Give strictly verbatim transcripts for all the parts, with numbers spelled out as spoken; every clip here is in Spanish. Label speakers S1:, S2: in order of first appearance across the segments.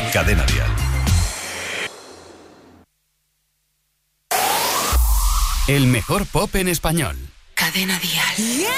S1: Cadena Dial. El mejor pop en español.
S2: Cadena Dial. Yeah.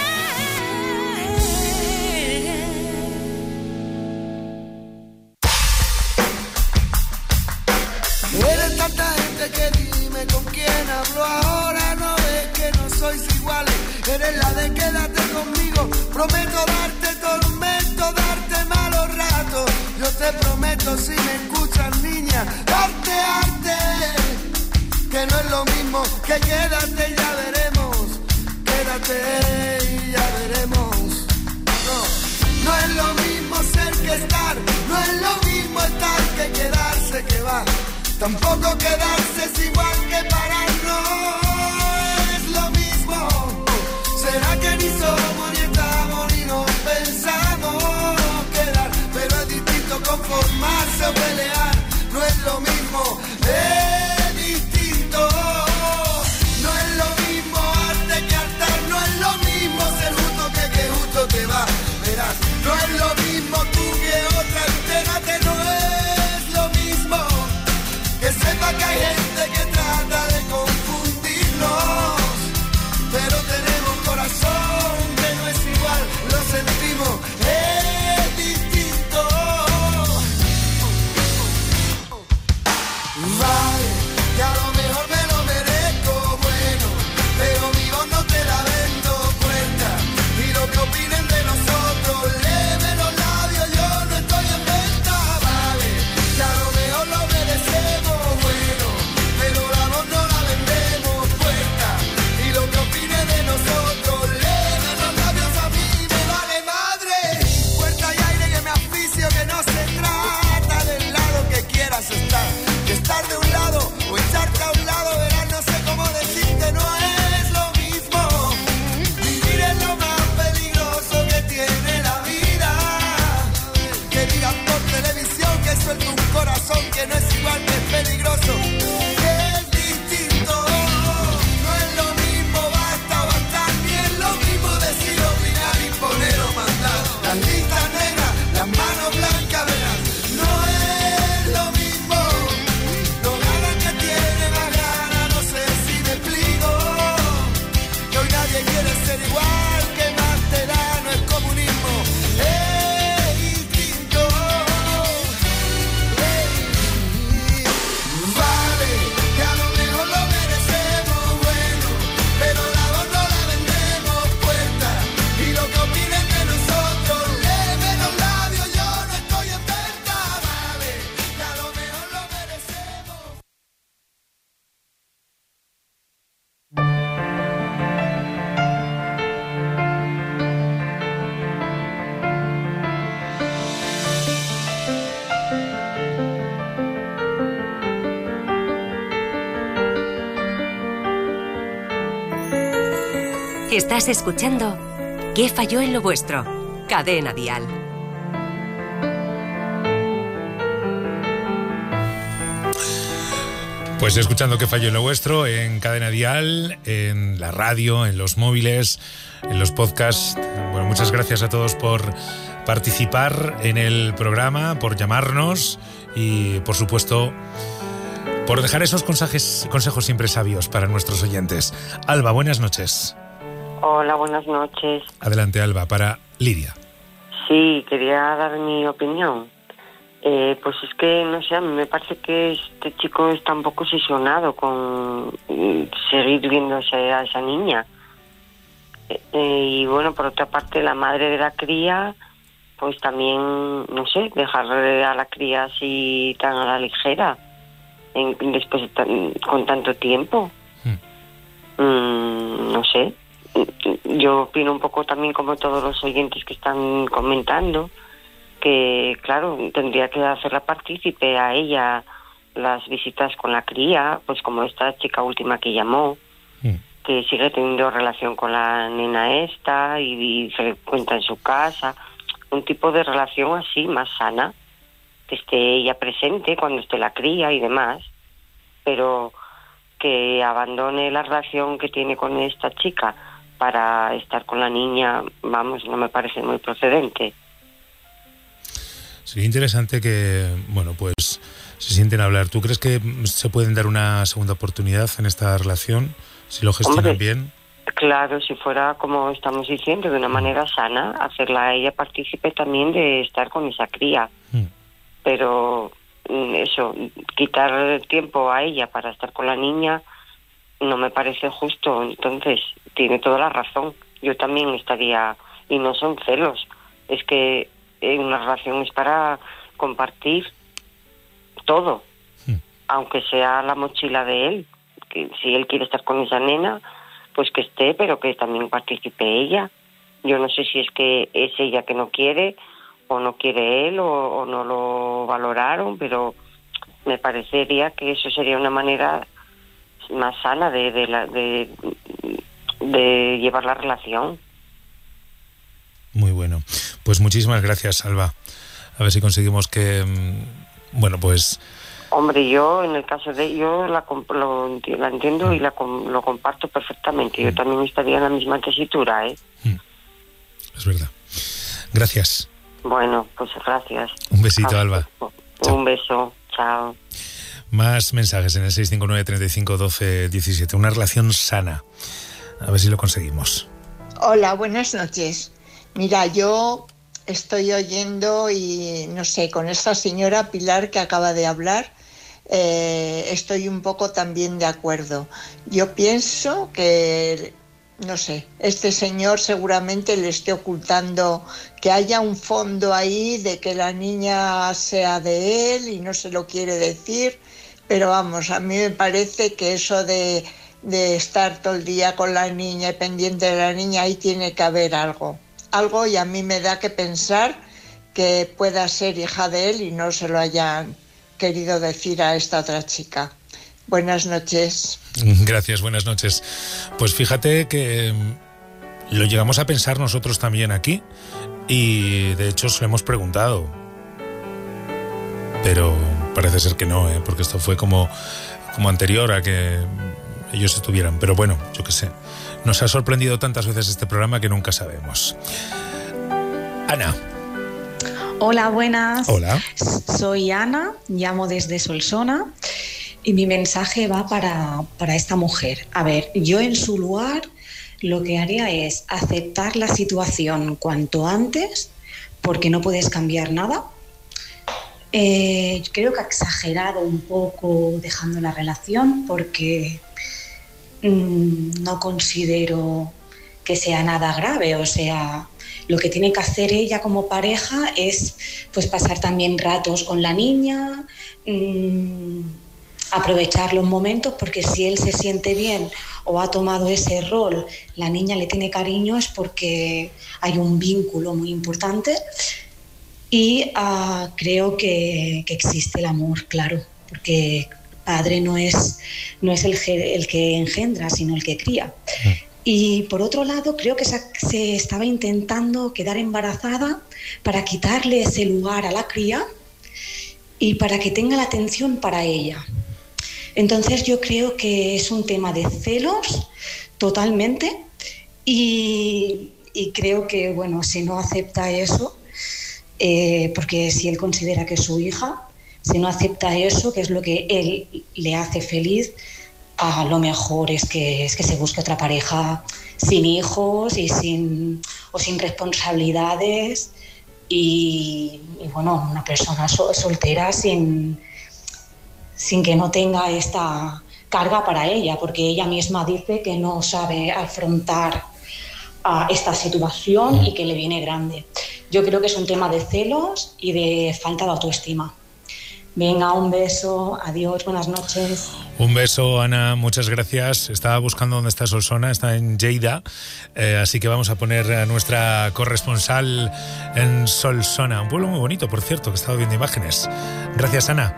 S3: Eres tanta gente que dime con quién hablo ahora. No ves que no sois iguales. Eres la de quédate conmigo. Prometo darte tormento, darte malos ratos. Yo te prometo, si me escuchas, niña, darte arte. Que no es lo mismo que quédate y ya veremos. Quédate y ya veremos. No, no es lo mismo ser que estar. No es lo mismo estar que quedarse, que va. Tampoco quedarse es igual que parar. No es lo mismo. ¿Será que ni somos, ni estamos, ni nos pensamos quedar? Pero es distinto conformarse o pelear. No es lo mismo. Es distinto. No es lo mismo arte que hartar. No es lo mismo ser justo que que justo te va. Verás, no es lo mismo tú que otra. Entérate, no es lo mismo. Que sepa que hay gente que trata de confundirnos. Pero tenemos corazón que no es igual. Lo sentimos, es distinto. Vale, que a lo mejor me lo merezco, bueno, pero mi voz no te la vendo puesta. Y lo que opinen de nosotros, leve los labios, yo no estoy en venta. Vale, que a lo mejor lo merecemos, bueno, pero la voz no la vendemos puesta. Y lo que opinen de nosotros, leve los labios, a mí me vale madre. Puerta y aire que me asfixio, que no se trata del lado que quieras estar. Que estar de un lado o echarte a un lado, verás, no sé cómo decirte, no es lo mismo. Vivir es lo más peligroso que tiene la vida. Que digan por televisión que suelta un corazón que no es igual, que es peligroso, que es distinto. No es lo mismo, basta o bastar, ni es lo mismo decir, opinar, imponer o mandar. Las listas negras, las manos blancas, verás, no es lo mismo. No ganan que tiene más ganas, no sé si me explico. Que hoy nadie quiere ser igual, que más te da, no es comunismo, es distinto. Ey, vale, que a lo mejor lo merecemos, bueno, pero la voz no la vendemos puesta. Y lo que opinen de nosotros, leve los labios, yo no estoy en venta. Vale, que a lo mejor lo merecemos.
S2: Estás escuchando ¿Qué falló en lo vuestro? Cadena Dial.
S4: Pues escuchando ¿Qué falló en lo vuestro? En Cadena Dial, en la radio, en los móviles, en los podcasts. Bueno, muchas gracias a todos por participar en el programa, por llamarnos y, por supuesto, por dejar esos consejos, consejos siempre sabios para nuestros oyentes. Alba, buenas noches.
S5: Hola, buenas noches.
S4: Adelante, Alba, para Lidia.
S5: Sí, quería dar mi opinión. Eh, pues es que, no sé, a mí me parece que este chico está un poco obsesionado con seguir viéndose a esa niña. Eh, y bueno, por otra parte, la madre de la cría, pues también, no sé, dejar a la cría así tan a la ligera, en, después de tan, con tanto tiempo. Hmm. Mm, no sé. Yo opino un poco también como todos los oyentes que están comentando, que claro, tendría que hacerla partícipe a ella las visitas con la cría, pues como esta chica última que llamó, mm. que sigue teniendo relación con la nena esta y, y se le cuenta en su casa, un tipo de relación así más sana, que esté ella presente cuando esté la cría y demás, pero que abandone la relación que tiene con esta chica para estar con la niña, vamos, no me parece muy procedente.
S4: Sería interesante que, bueno, pues sienten hablar. ¿Tú crees que se pueden dar una segunda oportunidad en esta relación si lo gestionan
S5: Hombre, bien?
S4: Claro,
S5: si fuera como estamos diciendo, de una manera sana, hacerla a ella partícipe también de estar con esa cría. Mm. Pero eso, quitar el tiempo a ella para estar con la niña no me parece justo. Entonces, tiene toda la razón. Yo también estaría, y no son celos, es que una relación es para compartir todo, mm. aunque sea la mochila de él. Que si él quiere estar con esa nena, pues que esté, pero que también participe ella. Yo no sé si es que es ella que no quiere, o no quiere él, o, o no lo valoraron, pero me parecería que eso sería una manera más sana de, de, la, de, de llevar la relación.
S4: Muy bueno. Pues muchísimas gracias, Alba. A ver si conseguimos que, bueno, pues...
S5: Hombre, yo en el caso de yo la, lo, la entiendo y la, lo comparto perfectamente. Yo también estaría en la misma tesitura, ¿eh?
S4: Es verdad. Gracias.
S5: Bueno, pues gracias.
S4: Un besito, Alba.
S5: Un
S4: Chao.
S5: beso. Chao.
S4: Más mensajes en el seis cinco nueve, treinta y cinco, doce, diecisiete. Una relación sana. A ver si lo conseguimos.
S6: Hola, buenas noches. Mira, yo estoy oyendo y no sé, con esta señora Pilar que acaba de hablar, eh, estoy un poco también de acuerdo. Yo pienso que, no sé, este señor seguramente le esté ocultando, que haya un fondo ahí de que la niña sea de él y no se lo quiere decir, pero vamos, a mí me parece que eso de, de estar todo el día con la niña y pendiente de la niña, ahí tiene que haber algo. Algo, y a mí me da que pensar que pueda ser hija de él y no se lo hayan querido decir a esta otra chica. Buenas noches.
S4: Gracias, buenas noches. Pues fíjate que lo llegamos a pensar nosotros también aquí y de hecho se lo hemos preguntado. Pero parece ser que no, ¿eh? Porque esto fue como, como anterior a que ellos estuvieran. Pero bueno, yo qué sé. Nos ha sorprendido tantas veces este programa que nunca sabemos. Ana.
S7: Hola, buenas.
S4: Hola.
S7: Soy Ana, llamo desde Solsona y mi mensaje va para, para esta mujer. A ver, yo en su lugar lo que haría es aceptar la situación cuanto antes porque no puedes cambiar nada. Eh, creo que ha exagerado un poco dejando la relación porque... no considero que sea nada grave, o sea, lo que tiene que hacer ella como pareja es pues pasar también ratos con la niña, mmm, aprovechar los momentos, porque si él se siente bien o ha tomado ese rol, la niña le tiene cariño, es porque hay un vínculo muy importante y uh, creo que, que existe el amor, claro, porque padre no es, no es el, el que engendra, sino el que cría. Y por otro lado, creo que se, se estaba intentando quedar embarazada para quitarle ese lugar a la cría y para que tenga la atención para ella. Entonces yo creo que es un tema de celos totalmente y, y creo que, bueno, si no acepta eso, eh, porque si él considera que es su hija, si no acepta eso, que es lo que él le hace feliz, a lo mejor es que, es que se busque otra pareja sin hijos y sin, o sin responsabilidades y, y bueno, una persona sol, soltera sin, sin que no tenga esta carga para ella, porque ella misma dice que no sabe afrontar a esta situación y que le viene grande. Yo creo que es un tema de celos y de falta de autoestima. Venga, un beso, adiós, buenas noches.
S4: Un beso, Ana, muchas gracias. Estaba buscando dónde está Solsona, está en Lleida, eh, así que vamos a poner a nuestra corresponsal en Solsona, un pueblo muy bonito, por cierto, que he estado viendo imágenes. Gracias, Ana.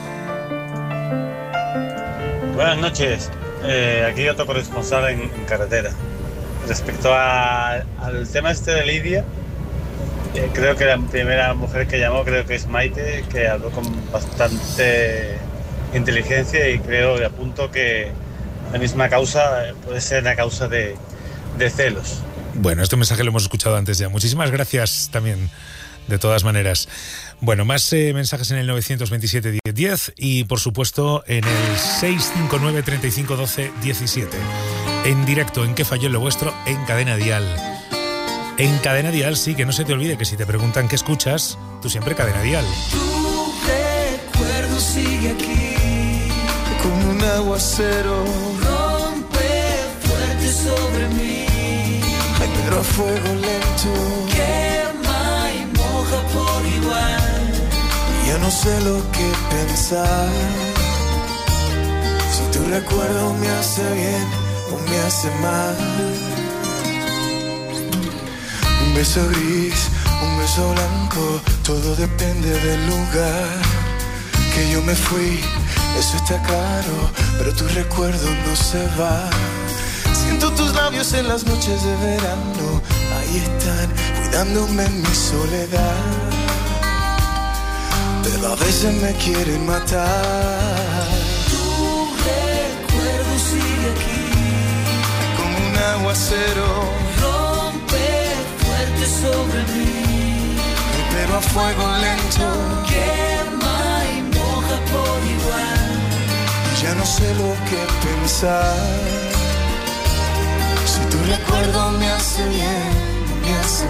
S8: Buenas noches, eh, aquí otro corresponsal en, en carretera. Respecto a, al tema este de Lidia, Eh, creo que la primera mujer que llamó creo que es Maite, que habló con bastante inteligencia y creo y apunto que la misma causa puede ser la causa de, de celos.
S4: Bueno, este mensaje lo hemos escuchado antes ya. Muchísimas gracias también, de todas maneras. Bueno, más eh, mensajes en el novecientos veintisiete diez diez y por supuesto en el seiscientos cincuenta y nueve, treinta y cinco, doce, diecisiete. En directo en ¿Qué falló en lo vuestro? En Cadena Dial. En Cadena Dial, sí, que no se te olvide que si te preguntan qué escuchas, tú siempre Cadena Dial.
S3: Tu recuerdo sigue aquí, como un aguacero, rompe fuerte sobre mí. Ay, pero a fuego lento, quema y moja por igual. Y yo no sé lo que pensar, si tu recuerdo me hace bien o me hace mal. Un beso gris, un beso blanco, todo depende del lugar que yo me fui. Eso está claro, pero tu recuerdo no se va. Siento tus labios en las noches de verano, ahí están, cuidándome en mi soledad. Pero a veces me quieren matar. Tu recuerdo sigue aquí, como un aguacero, rompe fuerte sobre mí. Pero a fuego lento, quema y moja por igual. Ya no sé lo que pensar, si tu recuerdo me hace bien o me hace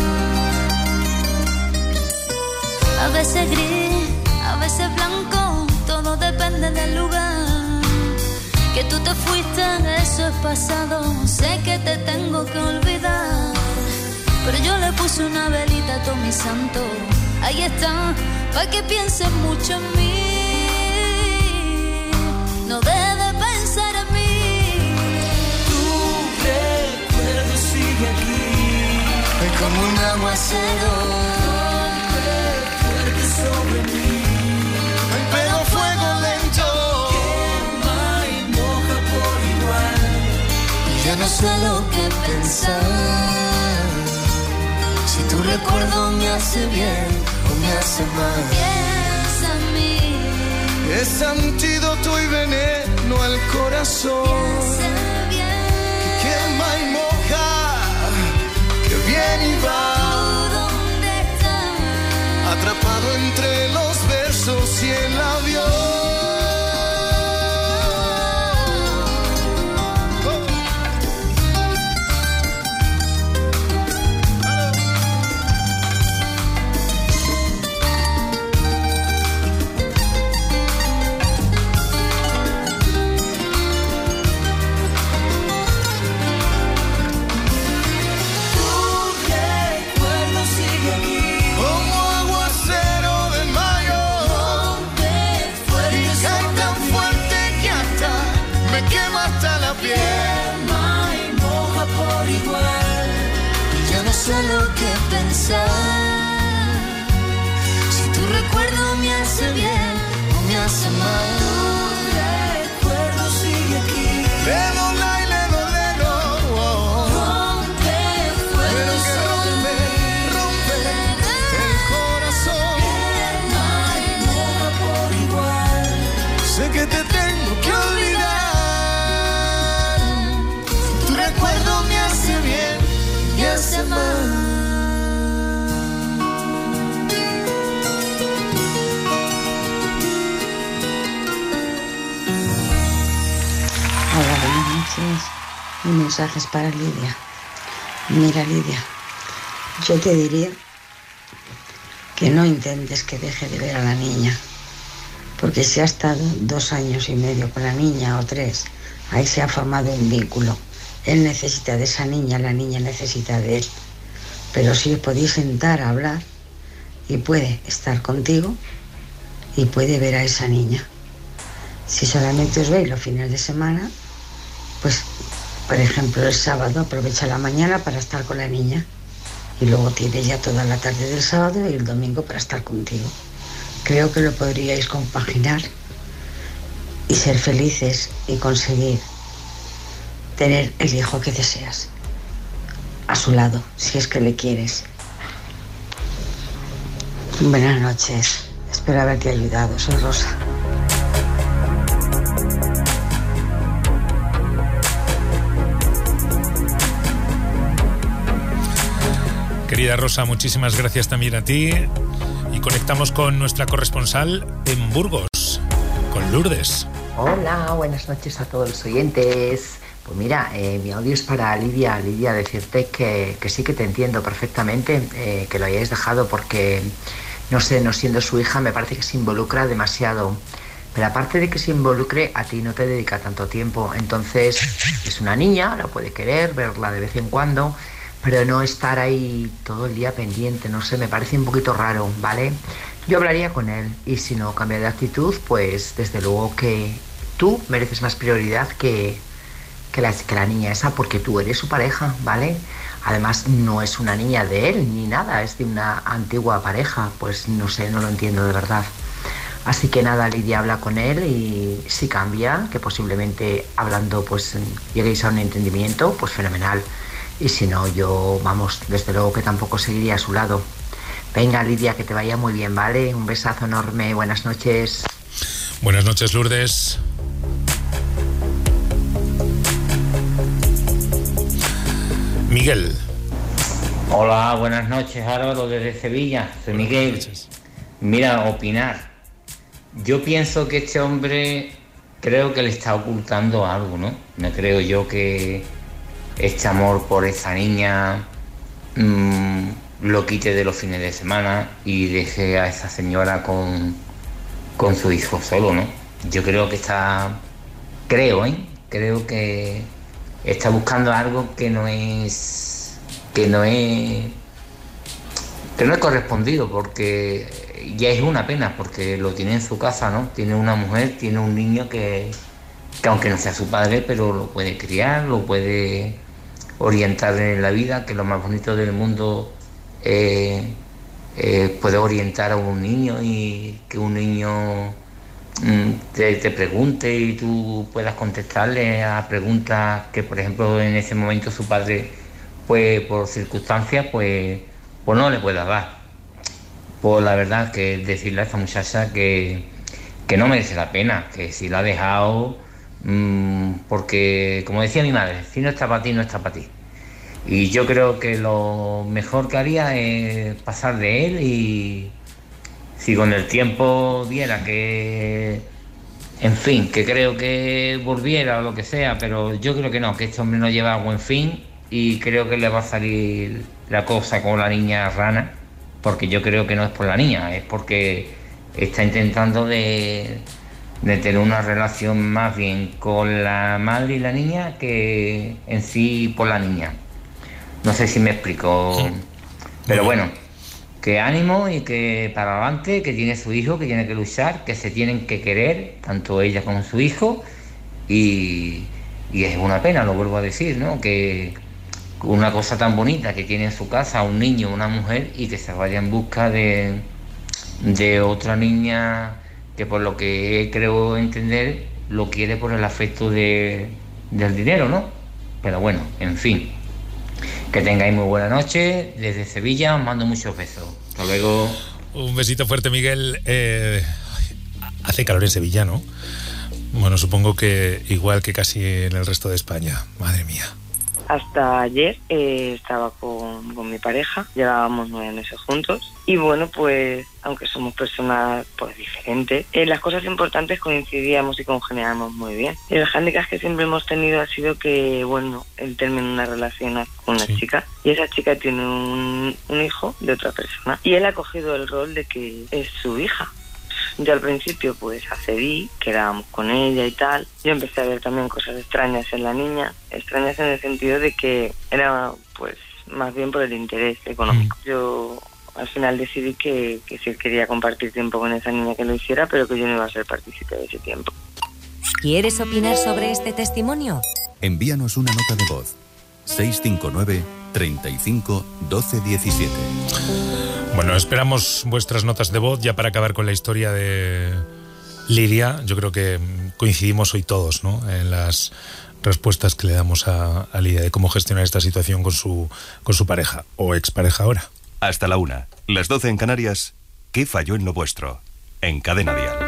S3: mal.
S9: A veces gris, a veces blanco, todo depende del lugar. Que tú te fuiste, eso es pasado, sé que te tengo que olvidar. Pero yo le puse una velita a todo mi santo, ahí está, pa' que pienses mucho en mí. No debes pensar en mí.
S3: Tu recuerdo sigue aquí, es como un aguacero, rompe fuerte sobre mí. Pero a fuego lento, quema y moja por igual. Ya no sé lo que pensar, si tu recuerdo me hace bien o me hace mal.
S9: Piensa en mí.
S3: Es antídoto y veneno al corazón,
S9: Piensa bien.
S3: que quema y moja, que viene y va.
S9: ¿Tú dónde estás?
S3: Atrapado entre los versos y el avión. Quema y moja por igual. Y ya no sé lo que pensar, si tu recuerdo me hace bien o me hace mal. Tu recuerdo sigue aquí, le dola y le dolero, oh. Rompe fuerte, pero que rompe, rompe el corazón. Quema y moja por igual. Sé que te tengo que olvidar, recuerdo me hace bien, me hace mal.
S10: Hola, buenas noches. Mi mensaje es para Lidia. Mira, Lidia, yo te diría que no intentes que deje de ver a la niña, porque si ha estado dos años y medio con la niña o tres, ahí se ha formado un vínculo. Él necesita de esa niña, la niña necesita de él. Pero si os podéis sentar a hablar y puede estar contigo y puede ver a esa niña. Si solamente os veis los fines de semana, pues, por ejemplo, el sábado aprovecha la mañana para estar con la niña y luego tiene ya toda la tarde del sábado y el domingo para estar contigo. Creo que lo podríais compaginar y ser felices y conseguir tener el hijo que deseas a su lado, si es que le quieres. Buenas noches, espero haberte ayudado. Soy Rosa.
S4: Querida Rosa, muchísimas gracias también a ti. Y conectamos con nuestra corresponsal en Burgos, con Lourdes.
S11: Hola, buenas noches a todos los oyentes. Pues mira, eh, mi audio es para Lidia. Lidia, decirte que, que sí que te entiendo perfectamente, eh, que lo hayáis dejado porque, no sé, no siendo su hija, me parece que se involucra demasiado. Pero aparte de que se involucre, a ti no te dedica tanto tiempo. Entonces, es una niña, la puede querer, verla de vez en cuando, pero no estar ahí todo el día pendiente, no sé, me parece un poquito raro, ¿vale? Yo hablaría con él y si no cambia de actitud, pues desde luego que tú mereces más prioridad que... Que la, que la niña esa, porque tú eres su pareja, ¿vale? Además, no es una niña de él ni nada, es de una antigua pareja, pues no sé, no lo entiendo de verdad. Así que nada, Lidia, habla con él y si cambia, que posiblemente hablando pues lleguéis a un entendimiento, pues fenomenal. Y si no, yo, vamos, desde luego que tampoco seguiría a su lado. Venga, Lidia, que te vaya muy bien, ¿vale? Un besazo enorme, buenas noches.
S4: Buenas noches, Lourdes. Miguel.
S12: Hola, buenas noches, Álvaro, desde Sevilla. Soy Miguel. Mira, opinar. Yo pienso que este hombre creo que le está ocultando algo, ¿no? No creo yo que este amor por esta niña mmm, lo quite de los fines de semana y deje a esa señora con, con su hijo solo, ¿no? Yo creo que está... Creo, ¿eh? Creo que... está buscando algo que no es que no es que no es correspondido, porque ya es una pena, porque lo tiene en su casa, ¿no? Tiene una mujer, tiene un niño que, que aunque no sea su padre, pero lo puede criar, lo puede orientar en la vida, que lo más bonito del mundo es eh, eh, poder orientar a un niño y que un niño Te, te pregunte y tú puedas contestarle a preguntas que, por ejemplo, en ese momento su padre, pues por circunstancias, pues, pues no le pueda dar. Pues la verdad que decirle a esta muchacha que, que no merece la pena, que si la ha dejado, mmm, porque, como decía mi madre, si no está para ti, no está para ti. Y yo creo que lo mejor que haría es pasar de él y... si con el tiempo viera que, en fin, que creo que volviera o lo que sea, pero yo creo que no, que este hombre no lleva a buen fin y creo que le va a salir la cosa con la niña rana, porque yo creo que no es por la niña, es porque está intentando de, de tener una relación más bien con la madre y la niña que en sí por la niña. No sé si me explico, pero bueno. Que ánimo y que para adelante, que tiene su hijo, que tiene que luchar, que se tienen que querer, tanto ella como su hijo, y, y es una pena, lo vuelvo a decir, ¿no? Que una cosa tan bonita que tiene en su casa un niño, una mujer, y que se vaya en busca de, de otra niña que, por lo que creo entender, lo quiere por el afecto de, del dinero, ¿no? Pero bueno, en fin. Que tengáis muy buena noche. Desde Sevilla os mando muchos besos. Hasta luego.
S4: Un besito fuerte, Miguel. Eh, hace calor en Sevilla, ¿no? Bueno, supongo que igual que casi en el resto de España. Madre mía.
S5: Hasta ayer eh, estaba con, con mi pareja, llevábamos nueve meses juntos y bueno, pues aunque somos personas pues diferentes, en eh, las cosas importantes coincidíamos y congeniábamos muy bien. El hándicap que siempre hemos tenido ha sido que, bueno, él terminó una relación con una sí. chica y esa chica tiene un, un hijo de otra persona y él ha cogido el rol de que es su hija. Yo al principio pues accedí, quedábamos con ella y tal. Yo empecé a ver también cosas extrañas en la niña, extrañas en el sentido de que era pues más bien por el interés económico. Mm. Yo al final decidí que, que si él quería compartir tiempo con esa niña que lo hiciera, pero que yo no iba a ser partícipe de ese tiempo.
S2: ¿Quieres opinar sobre este testimonio?
S13: Envíanos una nota de voz. seis cinco nueve, treinta y cinco, doce diecisiete.
S4: Bueno, esperamos vuestras notas de voz ya para acabar con la historia de Lidia. Yo creo que coincidimos hoy todos, ¿no?, en las respuestas que le damos a, a Lidia de cómo gestionar esta situación con su, con su pareja o expareja ahora.
S13: Hasta la una, las doce en Canarias. ¿Qué falló en lo vuestro? En Cadena Dial.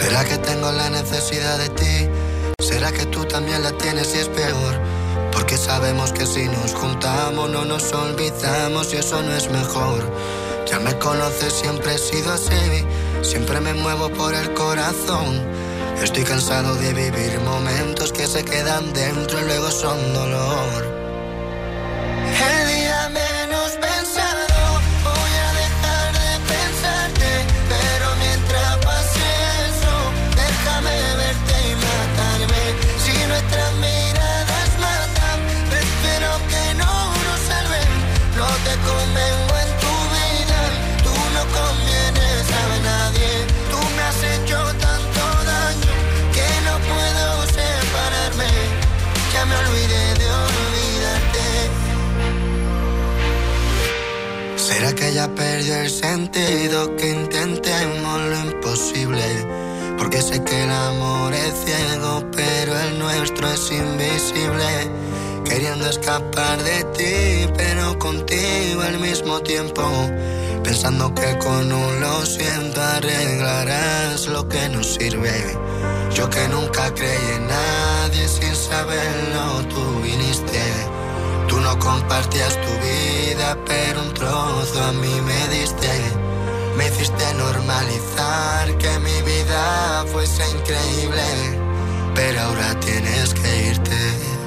S3: ¿Será que tengo la necesidad de ti? ¿Será que tú también la tienes y es peor? Porque sabemos que si nos juntamos no nos olvidamos y eso no es mejor. Ya me conoces, siempre he sido así, siempre me muevo por el corazón. Estoy cansado de vivir momentos que se quedan dentro y luego son dolor. El día menos pensado voy a dejar de pensarte, pero mientras pase eso, déjame verte y matarme. Si nuestras miradas matan, espero que no nos salven. No te convengo en tu vida, tú no convienes a nadie. Tú me has hecho tanto daño que no puedo separarme. Ya me olvidé de olvidarte. ¿Será que ya perdió el sentido? Que intentemos lo imposible. Porque sé que el amor es ciego, pero el nuestro es invisible. Queriendo escapar de ti, pero contigo al mismo tiempo. Pensando que con un lo siento arreglarás lo que nos sirve. Yo que nunca creí en nadie, sin saberlo tú viniste. Tú no compartías tu vida, pero un trozo a mí me diste. Me hiciste normalizar que mi vida fuese increíble, pero ahora tienes que irte.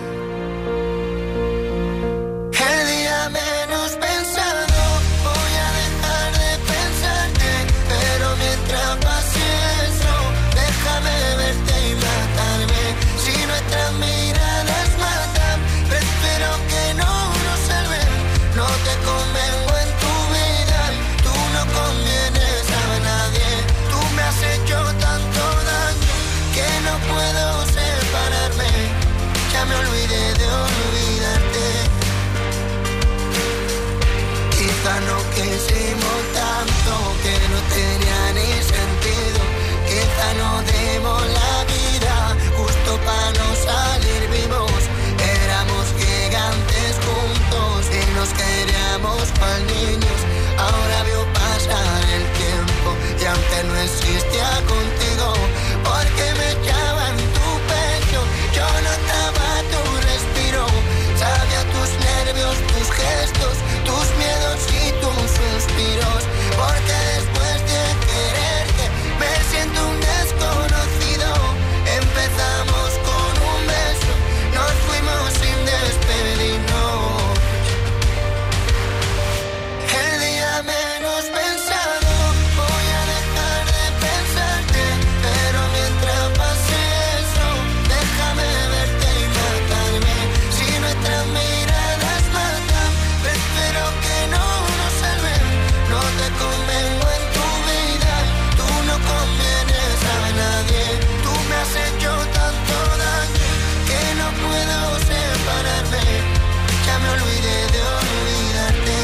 S3: El día menos pensado voy a dejar de pensarte, pero mientras pase eso, déjame verte y matarme. Si nuestras miradas matan, espero que no nos salven. No te convengo en tu vida, tú no convienes a nadie. Tú me has hecho tanto daño que no puedo separarme. Ya me olvidé de olvidarte. Quizá no quisimos tanto que no tenía ni sentido. Quizá no dimos la vida justo para no salir vivos. Éramos gigantes juntos y nos queríamos cual niños. Ahora veo pasar el tiempo y aunque no existía contigo, porque me echaba en tu pecho, yo notaba tu respiro. Sabía tus nervios, tus gestos, tus miedos y tus suspiros. Porque después de quererte me siento un desconocido. Empezamos con un beso, nos fuimos sin despedirnos. El día menos pensado voy a dejar de pensarte, pero mientras pase eso, déjame verte y matarme. Si nuestras miradas matan, espero que no nos salven. No te convengo en tu vida, tú no convienes a nadie. Tú me has hecho tanto daño que no puedo separarme. Ya me olvidé de olvidarte.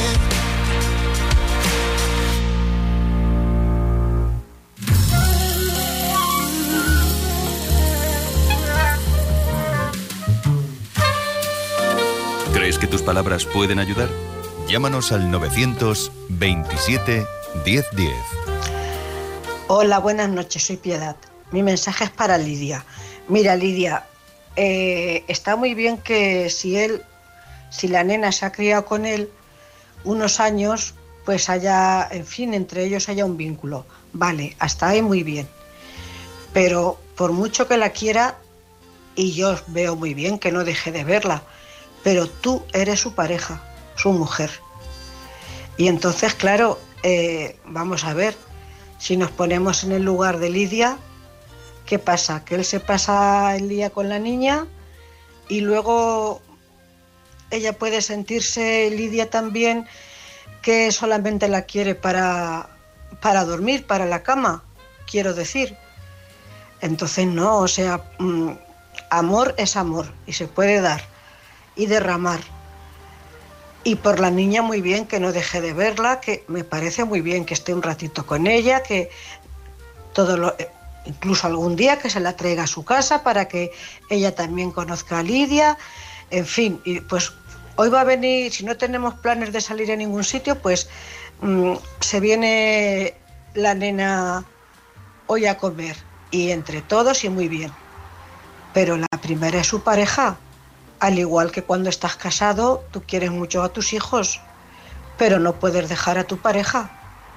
S13: ¿Crees que tus palabras pueden ayudar? Llámanos al novecientos veintisiete diez diez.
S14: Hola, buenas noches, soy Piedad. Mi mensaje es para Lidia. Mira, Lidia, eh, está muy bien que si él, si la nena se ha criado con él unos años, pues haya, en fin, entre ellos haya un vínculo. Vale, hasta ahí muy bien. Pero por mucho que la quiera, y yo veo muy bien que no deje de verla, pero tú eres su pareja, su mujer. Y entonces, claro, eh, vamos a ver, si nos ponemos en el lugar de Lidia, ¿qué pasa? Que él se pasa el día con la niña y luego ella puede sentirse, Lidia también, que solamente la quiere para, para dormir, para la cama, quiero decir. Entonces no, o sea, mmm, amor es amor y se puede dar y derramar. Y por la niña muy bien que no deje de verla, que me parece muy bien que esté un ratito con ella, que todo lo, incluso algún día que se la traiga a su casa para que ella también conozca a Lidia. En fin, y pues hoy va a venir, si no tenemos planes de salir a ningún sitio, pues mmm, se viene la nena hoy a comer y entre todos y muy bien. Pero la primera es su pareja. Al igual que cuando estás casado, tú quieres mucho a tus hijos, pero no puedes dejar a tu pareja.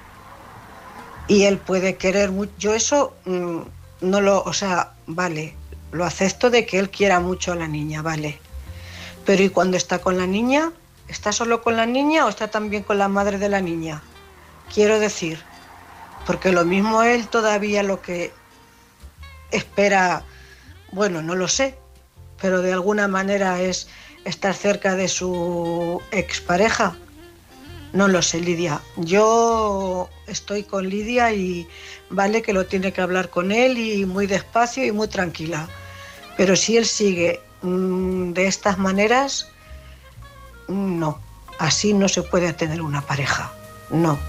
S14: Y él puede querer mucho. Yo eso mmm, no lo, o sea, vale, lo acepto de que él quiera mucho a la niña, vale. Pero ¿y cuando está con la niña? ¿Está solo con la niña o está también con la madre de la niña? Quiero decir, porque lo mismo él todavía lo que espera, bueno, no lo sé, pero de alguna manera es estar cerca de su expareja. No lo sé, Lidia. Yo estoy con Lidia y vale que lo tiene que hablar con él y muy despacio y muy tranquila. Pero si él sigue mmm, de estas maneras, no. Así no se puede tener una pareja. No.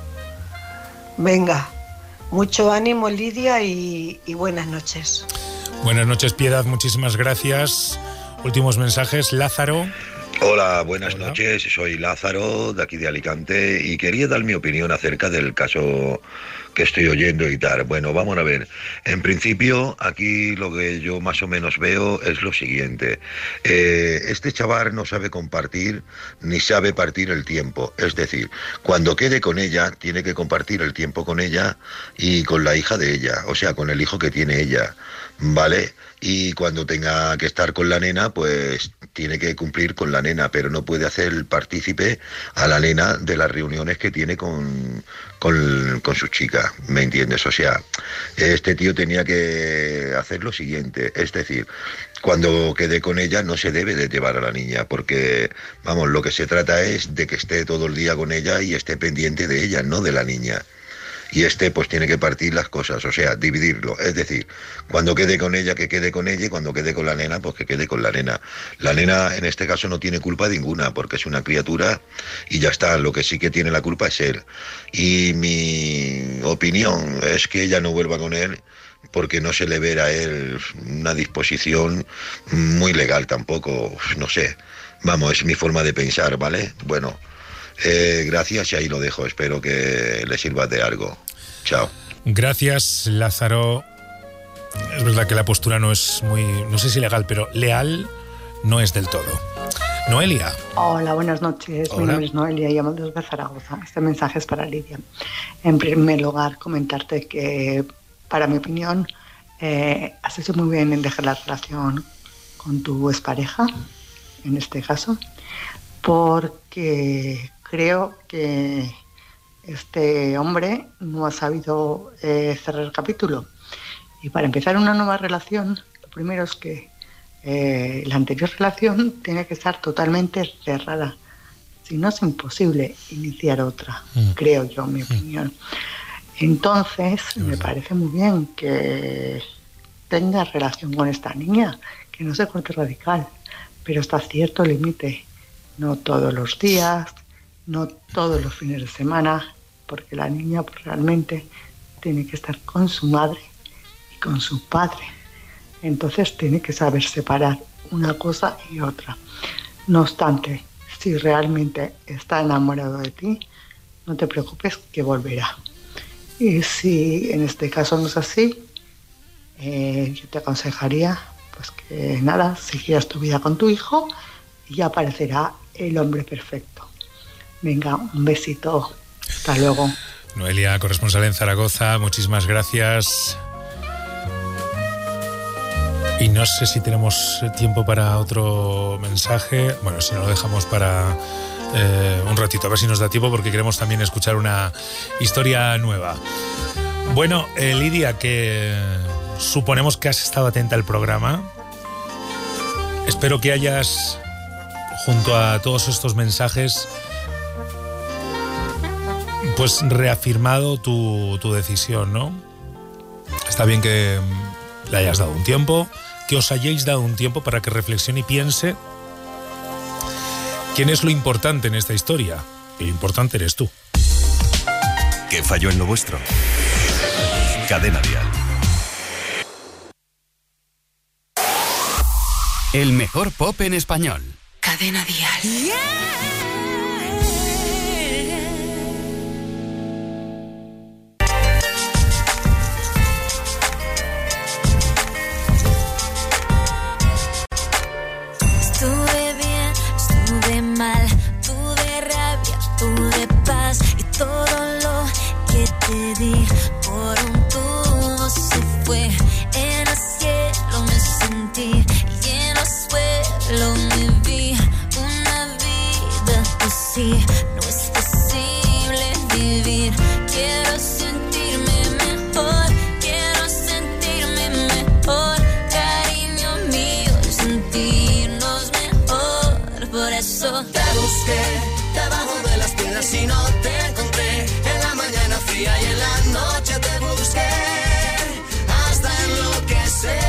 S14: Venga, mucho ánimo, Lidia, y, y buenas noches.
S4: Buenas noches, Piedad. Muchísimas gracias. Últimos mensajes. Lázaro.
S15: Hola, buenas Hola. noches, soy Lázaro, de aquí de Alicante, y quería dar mi opinión acerca del caso que estoy oyendo y tal. Bueno, vamos a ver. En principio, aquí lo que yo más o menos veo es lo siguiente. Eh, este chaval no sabe compartir ni sabe partir el tiempo. Es decir, cuando quede con ella, tiene que compartir el tiempo con ella y con la hija de ella, o sea, con el hijo que tiene ella, ¿vale? Y cuando tenga que estar con la nena, pues tiene que cumplir con la nena, pero no puede hacer el partícipe a la nena de las reuniones que tiene con, con, con su chica, ¿me entiendes? O sea, este tío tenía que hacer lo siguiente, es decir, cuando quede con ella no se debe de llevar a la niña, porque, vamos, lo que se trata es de que esté todo el día con ella y esté pendiente de ella, no de la niña. Y este pues tiene que partir las cosas, o sea, dividirlo. Es decir, cuando quede con ella, que quede con ella, y cuando quede con la nena, pues que quede con la nena. La nena en este caso no tiene culpa ninguna, porque es una criatura y ya está. Lo que sí que tiene la culpa es él. Y mi opinión es que ella no vuelva con él, porque no se le ve a él una disposición muy legal tampoco, no sé. Vamos, es mi forma de pensar, ¿vale? Bueno. Eh, gracias y ahí lo dejo, espero que le sirva de algo. Chao.
S4: Gracias, Lázaro. Es verdad que la postura no es muy, no sé si legal, pero leal no es del todo. Noelia.
S16: Hola, buenas noches.
S4: Hola.
S16: Mi nombre es Noelia, llamo desde Zaragoza. Este mensaje es para Lidia. En primer lugar, comentarte que, para mi opinión, eh, has hecho muy bien en dejar la relación con tu expareja, en este caso, porque creo que este hombre no ha sabido eh, cerrar el capítulo. Y para empezar una nueva relación, lo primero es que eh, la anterior relación tiene que estar totalmente cerrada. Si no, es imposible iniciar otra, mm. creo yo, en mi opinión. Entonces, mm. me parece muy bien que tenga relación con esta niña, que no se corte radical, pero hasta cierto límite. No todos los días, no todos los fines de semana, porque la niña pues, realmente tiene que estar con su madre y con su padre. Entonces tiene que saber separar una cosa y otra. No obstante, si realmente está enamorado de ti, no te preocupes que volverá. Y si en este caso no es así, eh, yo te aconsejaría pues que nada, siguieras tu vida con tu hijo y aparecerá el hombre perfecto. Venga, un besito. Hasta luego.
S4: Noelia, corresponsal en Zaragoza, muchísimas gracias. Y no sé si tenemos tiempo para otro mensaje. Bueno, si no lo dejamos para eh, un ratito, a ver si nos da tiempo, porque queremos también escuchar una historia nueva. Bueno, eh, Lidia, que suponemos que has estado atenta al programa. Espero que hayas, junto a todos estos mensajes, pues reafirmado tu, tu decisión, ¿no? Está bien que le hayas dado un tiempo, que os hayáis dado un tiempo para que reflexione y piense quién es lo importante en esta historia. Y lo importante eres tú.
S13: ¿Qué falló en lo vuestro? Cadena Dial.
S1: El mejor pop en español.
S2: Cadena Dial. Yeah.
S9: solo me vi una vida así. No es posible vivir. Quiero sentirme mejor, quiero sentirme mejor. Cariño mío, sentirnos mejor. Por eso
S3: te busqué debajo de las piedras y no te encontré. En la mañana fría y en la noche te busqué hasta enloquecer.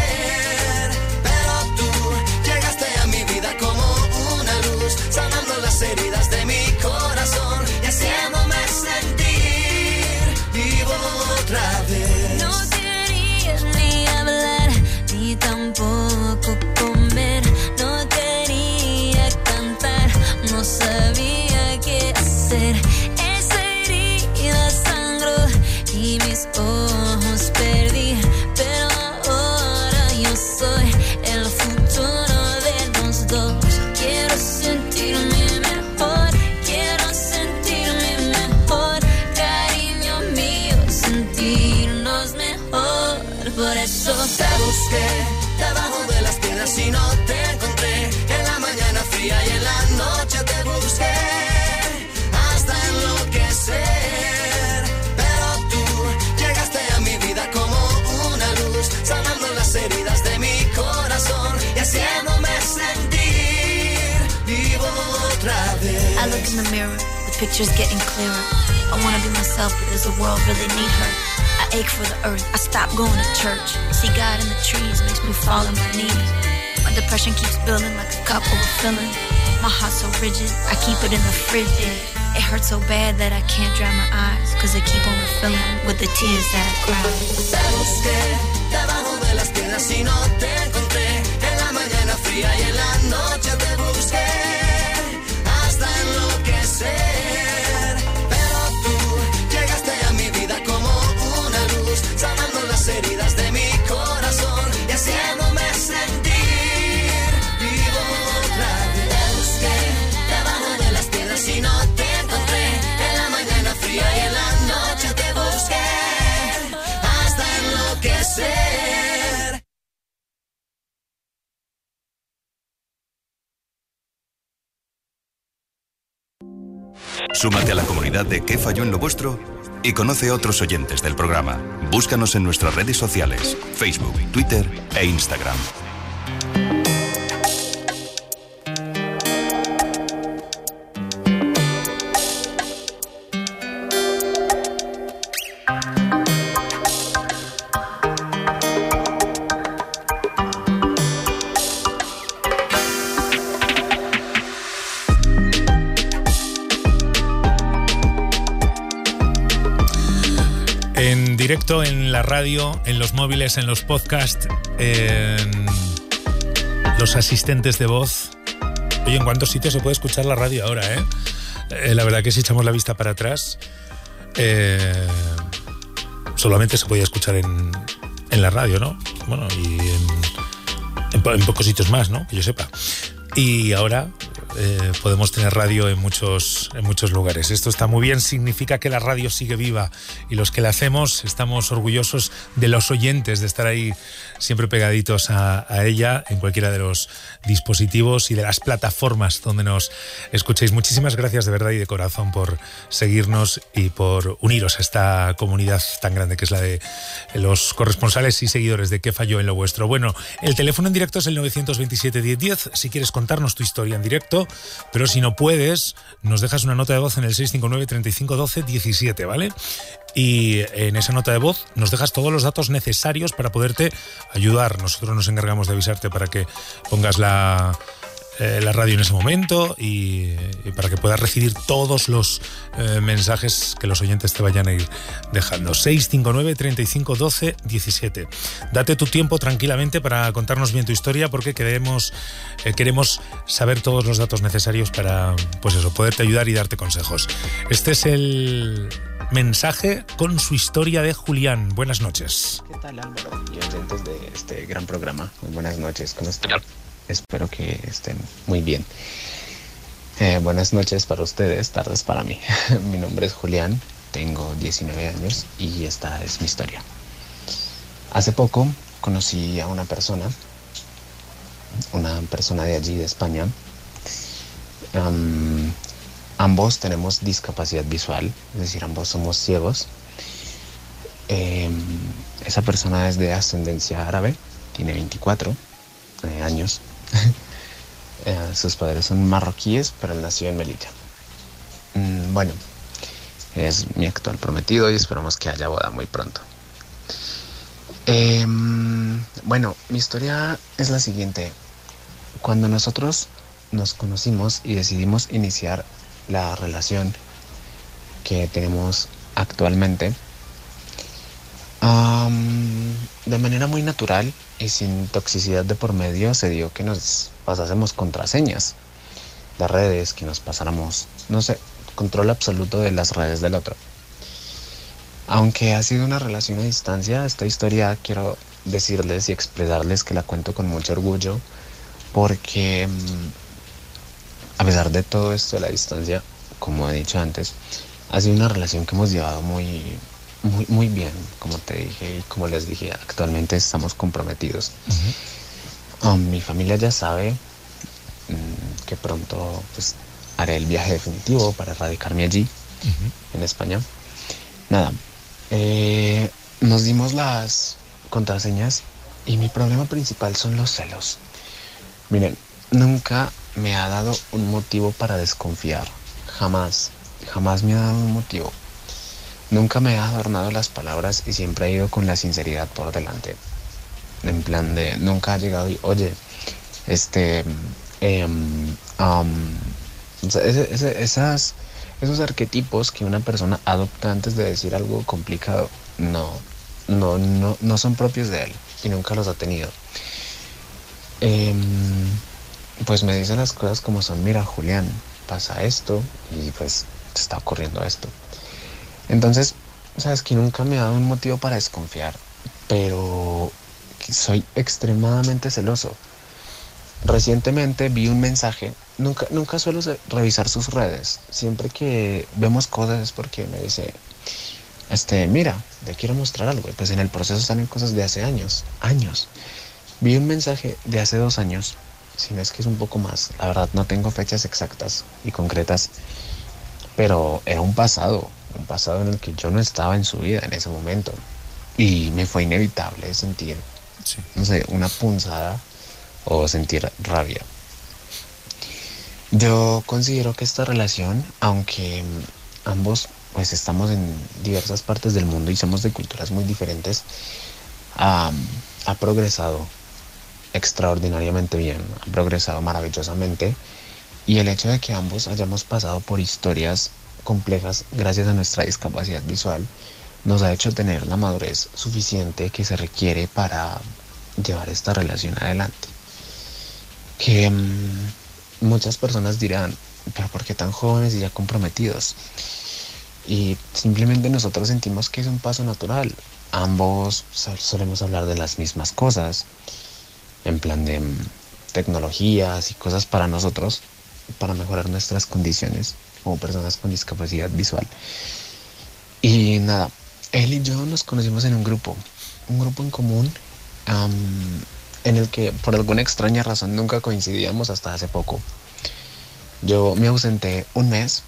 S3: Pero tú llegaste a mi vida como una luz, sanando las heridas de mi corazón y haciéndome sentir vivo otra vez.
S9: no quería ni hablar, ni tampoco comer. No quería cantar, no sabía qué hacer. Esa herida sangró y mis ojos perdí. Pero ahora yo soy el futuro de los dos. Quiero sentirme mejor, quiero sentirme mejor. Cariño mío, sentirnos mejor. Por eso
S3: te busqué debajo de las piedras y no te encontré. En la mañana fría y en la noche te busqué hasta enloquecer. Pero tú llegaste a mi vida como una luz, sanando las heridas de mi corazón y haciéndome sentir vivo otra vez.
S9: I look in the mirror, the picture's getting clearer. I wanna be myself, but does the world really need her? I ache for the earth, I stop going to church. See God in the trees, makes me fall on my knees. My depression keeps building like a cup overfilling. My heart's so rigid, I keep it in the fridge. It hurts so bad that I can't dry my eyes, cause they keep on refilling with the tears that I cry.
S3: Te busqué debajo de las piedras y no te encontré. En la mañana fría y en la noche te busqué hasta enloquecer. Pero tú llegaste a mi vida como una luz, sanando las heridas de mi corazón y haciéndome sentir vivo otra vez. Te busqué debajo de las piedras y no te encontré. En la mañana fría y en la noche te busqué hasta enloquecer.
S13: Súmate a la comunidad de ¿Qué falló en lo vuestro? Y conoce a otros oyentes del programa. Búscanos en nuestras redes sociales, Facebook, Twitter e Instagram.
S4: En directo, en la radio, en los móviles, en los podcasts, en los asistentes de voz. Oye, ¿en cuántos sitios se puede escuchar la radio ahora, eh? eh la verdad que si echamos la vista para atrás, eh, solamente se podía escuchar en, en la radio, ¿no? Bueno, y en, en, en pocos sitios más, ¿no? Que yo sepa. Y ahora eh, podemos tener radio en muchos, en muchos lugares. Esto está muy bien, significa que la radio sigue viva y los que la hacemos estamos orgullosos de los oyentes, de estar ahí siempre pegaditos a, a ella en cualquiera de los dispositivos y de las plataformas donde nos escuchéis. Muchísimas gracias de verdad y de corazón por seguirnos y por uniros a esta comunidad tan grande que es la de los corresponsales y seguidores de ¿Qué falló en lo vuestro? Bueno, el teléfono en directo es el nueve dos siete, diez diez si quieres contarnos tu historia en directo, pero si no puedes, nos dejas una nota de voz en el seis cinco nueve, treinta y cinco, doce, diecisiete, ¿vale? Y en esa nota de voz nos dejas todos los datos necesarios para poderte ayudar. Nosotros nos encargamos de avisarte para que pongas la, eh, la radio en ese momento y, y para que puedas recibir todos los eh, mensajes que los oyentes te vayan a ir dejando. seis cinco nueve, treinta y cinco, doce, diecisiete. Date tu tiempo tranquilamente para contarnos bien tu historia porque queremos, eh, queremos saber todos los datos necesarios para, pues eso, poderte ayudar y darte consejos. Este es el mensaje con su historia de Julián. Buenas noches.
S17: ¿Qué tal, Álvaro? Y oyentes de este gran programa. Muy buenas noches. ¿Cómo están? Espero que estén muy bien. Eh, buenas noches para ustedes, tardes para mí. Mi nombre es Julián, tengo diecinueve años y esta es mi historia. Hace poco conocí a una persona una persona de allí, de España. Um, ambos tenemos discapacidad visual, es decir, ambos somos ciegos. Eh, esa persona es de ascendencia árabe, tiene veinticuatro eh, años. eh, sus padres son marroquíes, pero él nació en Melilla. Mm, bueno, es mi actual prometido y esperamos que haya boda muy pronto. Eh, bueno, mi historia es la siguiente. Cuando nosotros nos conocimos y decidimos iniciar la relación que tenemos actualmente, um, de manera muy natural y sin toxicidad de por medio se dio que nos pasásemos contraseñas de redes, que nos pasáramos, no sé, control absoluto de las redes del otro. Aunque ha sido una relación a distancia, esta historia quiero decirles y expresarles que la cuento con mucho orgullo, porque a pesar de todo esto de la distancia, como he dicho antes, ha sido una relación que hemos llevado muy, muy, muy bien, como te dije y como les dije, actualmente estamos comprometidos. Uh-huh. Um, mi familia ya sabe um, que pronto pues, haré el viaje definitivo para radicarme allí, uh-huh. en España. Nada. Eh, nos dimos las contraseñas y mi problema principal son los celos. Miren, nunca me ha dado un motivo para desconfiar. Jamás, jamás me ha dado un motivo. Nunca me ha adornado las palabras y siempre he ido con la sinceridad por delante. En plan de, nunca ha llegado y, oye, este, eh, um, ese, ese, esas... Esos arquetipos que una persona adopta antes de decir algo complicado, no, no, no, no son propios de él y nunca los ha tenido. Eh, pues me dicen las cosas como son. Mira, Julián, pasa esto y pues te está ocurriendo esto. Entonces, sabes que nunca me ha dado un motivo para desconfiar, pero soy extremadamente celoso. Recientemente vi un mensaje, nunca, nunca suelo revisar sus redes, siempre que vemos cosas es porque me dice, este, mira, te quiero mostrar algo, y pues en el proceso salen cosas de hace años, años. Vi un mensaje de hace dos años, si no es que es un poco más, la verdad no tengo fechas exactas y concretas, pero era un pasado, un pasado en el que yo no estaba en su vida en ese momento, y me fue inevitable sentir, sí. no sé, una punzada, o sentir rabia. Yo considero que esta relación, aunque ambos pues estamos en diversas partes del mundo y somos de culturas muy diferentes, ha, ha progresado extraordinariamente bien, ha progresado maravillosamente, y el hecho de que ambos hayamos pasado por historias complejas gracias a nuestra discapacidad visual nos ha hecho tener la madurez suficiente que se requiere para llevar esta relación adelante. Que mmm, muchas personas dirán, pero ¿por qué tan jóvenes y ya comprometidos? Y simplemente nosotros sentimos que es un paso natural. Ambos solemos hablar de las mismas cosas, en plan de mmm, tecnologías y cosas para nosotros, para mejorar nuestras condiciones como personas con discapacidad visual. Y nada, él y yo nos conocimos en un grupo, un grupo en común, um, en el que por alguna extraña razón nunca coincidíamos hasta hace poco. Yo me ausenté un mes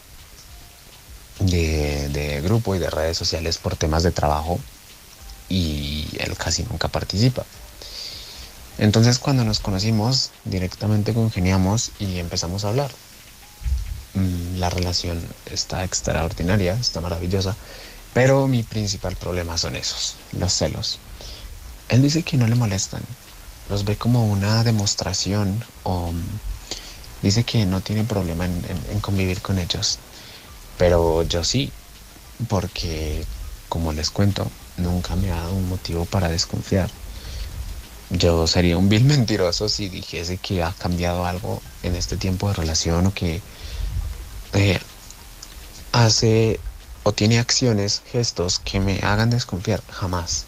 S17: de, de grupo y de redes sociales por temas de trabajo y él casi nunca participa. Entonces cuando nos conocimos directamente congeniamos y empezamos a hablar. La relación está extraordinaria, está maravillosa, pero mi principal problema son esos, los celos. Él dice que no le molestan, los ve como una demostración o dice que no tiene problema en, en, en convivir con ellos. Pero yo sí, porque como les cuento, nunca me ha dado un motivo para desconfiar. Yo sería un vil mentiroso si dijese que ha cambiado algo en este tiempo de relación o que eh, hace o tiene acciones, gestos que me hagan desconfiar. Jamás.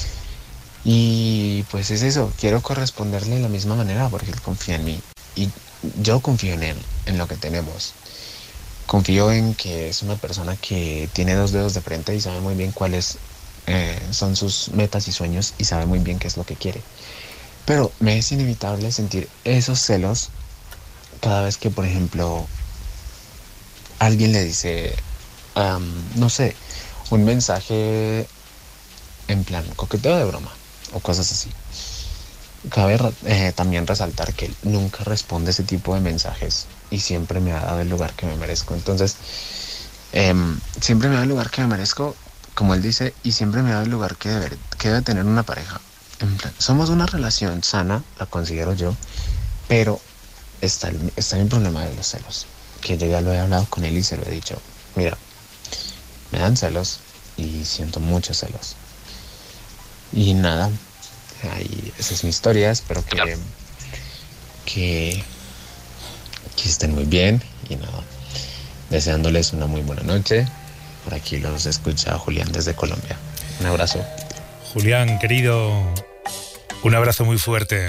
S17: Y pues es eso, quiero corresponderle de la misma manera porque él confía en mí y yo confío en él, en lo que tenemos. Confío en que es una persona que tiene dos dedos de frente y sabe muy bien cuáles eh, son sus metas y sueños y sabe muy bien qué es lo que quiere. Pero me es inevitable sentir esos celos cada vez que, por ejemplo, alguien le dice, um, no sé, un mensaje en plan coqueteo de broma o cosas así. Cabe eh, también resaltar que él nunca responde ese tipo de mensajes y siempre me ha dado el lugar que me merezco. Entonces, eh, siempre me da el lugar que me merezco, como él dice, y siempre me da el lugar que debe, que debe tener una pareja. En plan, somos una relación sana, la considero yo, pero está el, está el problema de los celos, que yo ya lo he hablado con él y se lo he dicho. Mira, me dan celos y siento muchos celos. Y nada, ahí, esa es mi historia, espero que, que, que estén muy bien y nada, deseándoles una muy buena noche. Por aquí los escucha Julián desde Colombia. Un abrazo.
S4: Julián, querido, un abrazo muy fuerte.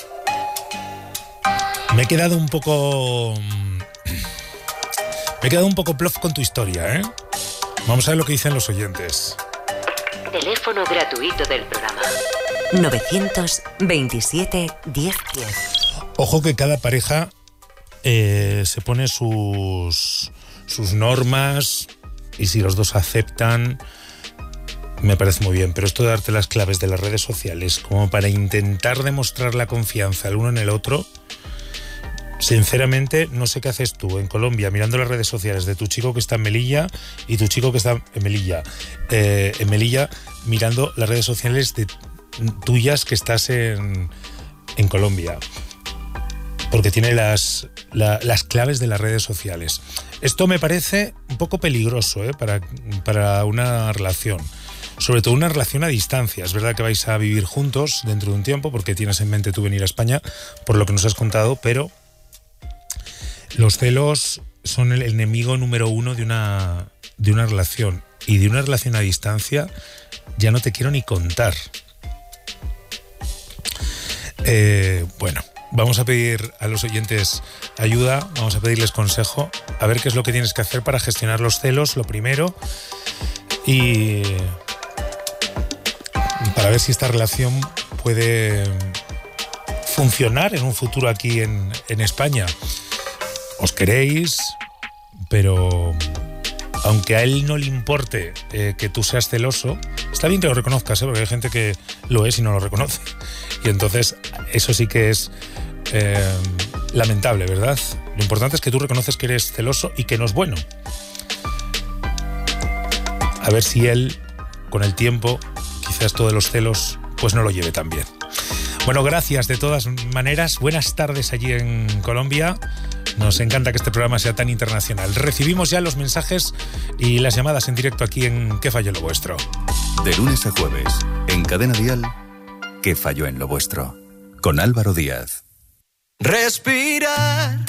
S4: Me he quedado un poco... Me he quedado un poco plof con tu historia, ¿eh? Vamos a ver lo que dicen los oyentes.
S2: Teléfono gratuito del programa. novecientos veintisiete diez diez.
S4: Ojo que cada pareja eh, se pone sus, sus normas y si los dos aceptan, me parece muy bien. Pero esto de darte las claves de las redes sociales como para intentar demostrar la confianza el uno en el otro, sinceramente no sé qué haces tú en Colombia mirando las redes sociales de tu chico que está en Melilla y tu chico que está en Melilla, eh, en Melilla mirando las redes sociales de tuyas que estás en, en Colombia, porque tiene las, la, las claves de las redes sociales. Esto me parece un poco peligroso, ¿eh? para, para una relación, sobre todo una relación a distancia. Es verdad que vais a vivir juntos dentro de un tiempo porque tienes en mente tú venir a España, por lo que nos has contado, pero los celos son el enemigo número uno de una, de una relación, y de una relación a distancia ya no te quiero ni contar. Eh, bueno, vamos a pedir a los oyentes ayuda, vamos a pedirles consejo, a ver qué es lo que tienes que hacer para gestionar los celos, lo primero, y para ver si esta relación puede funcionar en un futuro aquí en, en España. Os queréis, pero aunque a él no le importe eh, que tú seas celoso, está bien que lo reconozcas, ¿eh? Porque hay gente que lo es y no lo reconoce. Y entonces eso sí que es eh, lamentable, ¿verdad? Lo importante es que tú reconoces que eres celoso y que no es bueno. A ver si él, con el tiempo, quizás todo de los celos, pues no lo lleve tan bien. Bueno, gracias de todas maneras. Buenas tardes allí en Colombia. Nos encanta que este programa sea tan internacional. Recibimos ya los mensajes y las llamadas en directo aquí en ¿Qué falló en lo vuestro?
S13: De lunes a jueves, en Cadena Dial, ¿Qué falló en lo vuestro? Con Álvaro Díaz.
S3: Respirar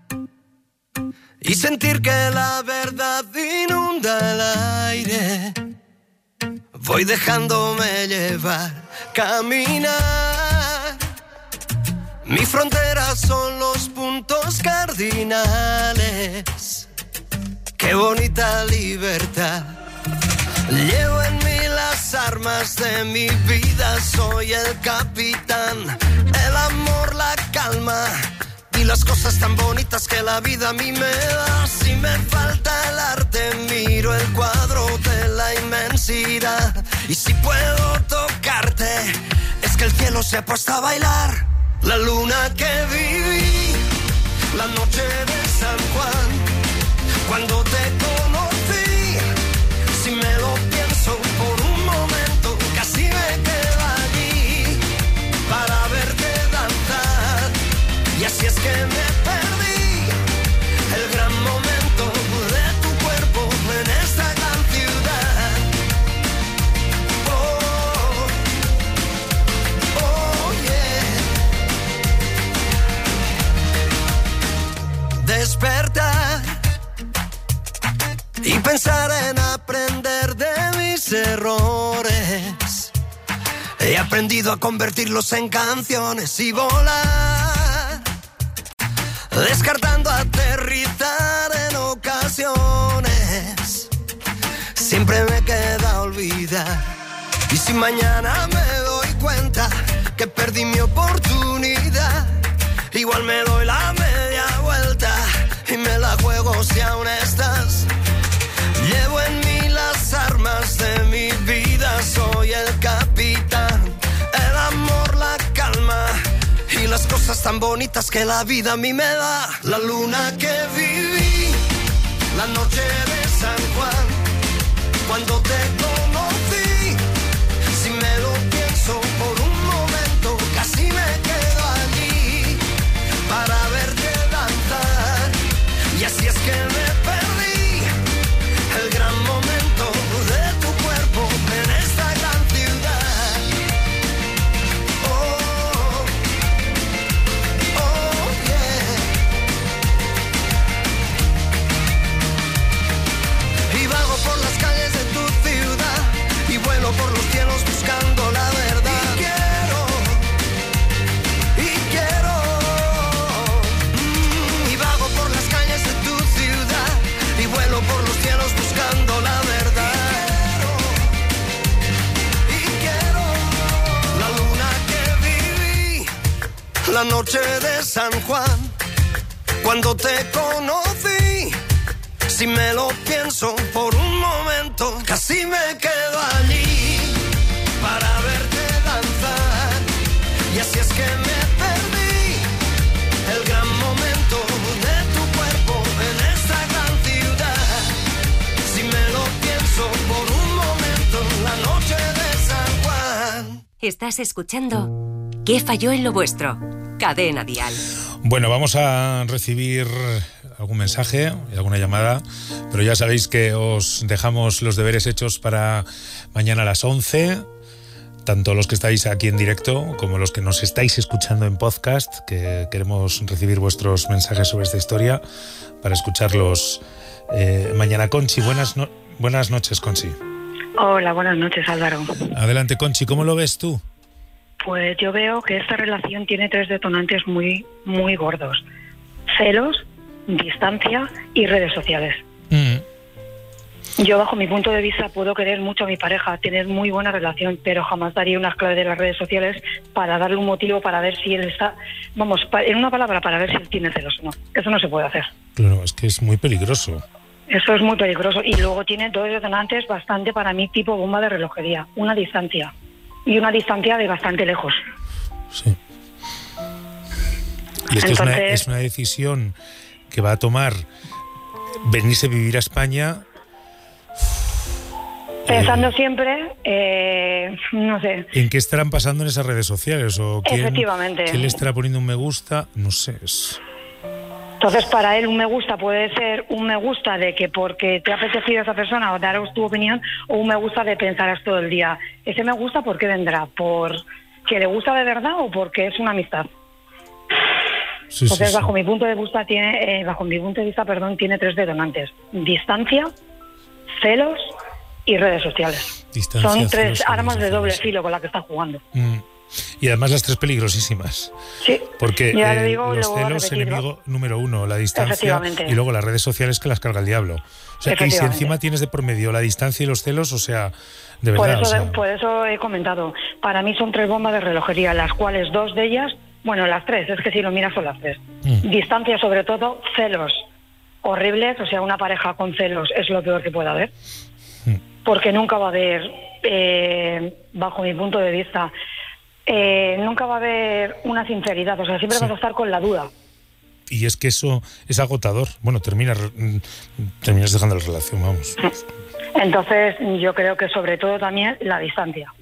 S3: y sentir que la verdad inunda el aire. Voy dejándome llevar, caminar. Mi frontera son los puntos cardinales. Qué bonita libertad. Llevo en mí las armas de mi vida. Soy el capitán. El amor, la calma y las cosas tan bonitas que la vida a mí me da. Si me falta el arte, miro el cuadro de la inmensidad. Y si puedo tocarte, es que el cielo se ha puesto a bailar. La luna que viví, la noche de San Juan, cuando te conocí, si me lo pienso por un momento, casi me quedo allí para verte danzar. Y así es que me perdí el gran momento de tu cuerpo en esta gran ciudad. Oh, oh yeah. Despertar y pensar en aprender de mis errores. He aprendido a convertirlos en canciones y volar, descartando aterrizar en ocasiones. Siempre me queda olvidar. Y si mañana me doy cuenta que perdí mi oportunidad. Igual me doy la media vuelta y me la juego si aún estás. Llevo en mí las armas de mi vida, soy el capitán. El amor, la calma y las cosas tan bonitas que la vida a mí me da. La luna que viví, la noche de San Juan, cuando te conocí, si me lo pienso por un momento, casi me quedo allí para verte danzar. Y así es que me perdí el gran momento de tu cuerpo en esta gran ciudad. Oh, oh, yeah. Y vago por las calles de tu ciudad y vuelo por los cielos buscando la verdad. Y quiero, y quiero, mm, y vago por las calles de tu ciudad y vuelo por los cielos buscando la verdad. Y quiero, la luna que viví, la noche de San Juan, cuando te conocí, si me lo pienso por un momento, casi me quedo allí para verte danzar. Y así es que me perdí el gran momento de tu cuerpo en esta gran ciudad. Si me lo pienso por un momento, la noche de San Juan.
S2: Estás escuchando ¿Qué falló en lo vuestro? Cadena Dial.
S4: Bueno, vamos a recibir algún mensaje y alguna llamada, pero ya sabéis que os dejamos los deberes hechos para mañana a las once, tanto los que estáis aquí en directo como los que nos estáis escuchando en podcast, que queremos recibir vuestros mensajes sobre esta historia para escucharlos eh, mañana. Conchi, buenas, no- buenas noches, Conchi.
S18: Hola, buenas noches, Álvaro.
S4: Adelante, Conchi, ¿cómo lo ves tú?
S18: Pues yo veo que esta relación tiene tres detonantes muy, muy gordos. Celos, distancia y redes sociales.
S4: Mm.
S18: Yo, bajo mi punto de vista, puedo querer mucho a mi pareja, tener muy buena relación, pero jamás daría unas claves de las redes sociales para darle un motivo para ver si él está... Vamos, pa- en una palabra, para ver si él tiene celos o no. Eso no se puede hacer.
S4: Claro, es que es muy peligroso.
S18: Eso es muy peligroso. Y luego tiene dos detonantes bastante, para mí, tipo bomba de relojería. Una distancia. Y una distancia de bastante lejos.
S4: Sí. Y esto es, una,
S18: Entonces-
S4: es una decisión que va a tomar venirse a vivir a España.
S18: Pensando siempre, eh, no sé,
S4: ¿En qué estarán pasando en esas redes sociales? ¿O quién,
S18: Efectivamente.
S4: quién le estará poniendo un me gusta? No sé. Es...
S18: entonces para él un me gusta puede ser un me gusta de que porque te ha apetecido a esa persona o daros tu opinión, o un me gusta de pensarás todo el día. Ese me gusta, ¿por qué vendrá? ¿Por que le gusta de verdad o porque es una amistad?
S4: Sí,
S18: Entonces
S4: sí, sí.
S18: bajo mi punto de vista tiene, eh, bajo mi punto de vista, perdón, tiene tres detonantes: distancia, celos y redes sociales.
S4: Distancia,
S18: Son
S4: celos
S18: tres
S4: y
S18: armas
S4: redes
S18: de doble
S4: sociales.
S18: filo con las que está jugando.
S4: Mm. Y además las tres peligrosísimas.
S18: Sí.
S4: Porque
S18: Ya le
S4: eh,
S18: digo,
S4: los
S18: lo voy a
S4: celos,
S18: repetir, ¿no?
S4: enemigo número uno, la distancia,
S18: Efectivamente.
S4: y luego las redes sociales que las carga el diablo. O sea, que si
S18: Efectivamente.
S4: encima tienes de por medio la distancia y los celos, o sea, de
S18: Por
S4: verdad.
S18: eso,
S4: o sea,
S18: por eso he comentado, para mí son tres bombas de relojería, las cuales dos de ellas, bueno, las tres, es que si lo miras son las tres.
S4: Mm.
S18: Distancia sobre todo, celos horribles, o sea, una pareja con celos es lo peor que puede haber, porque nunca va a haber, eh, bajo mi punto de vista, eh, nunca va a haber una sinceridad, o sea, siempre
S4: Sí.
S18: vas a estar con la duda.
S4: y es que eso es agotador. Bueno, terminas, mm, terminas dejando la relación, vamos.
S18: Entonces, yo creo que sobre todo también la distancia.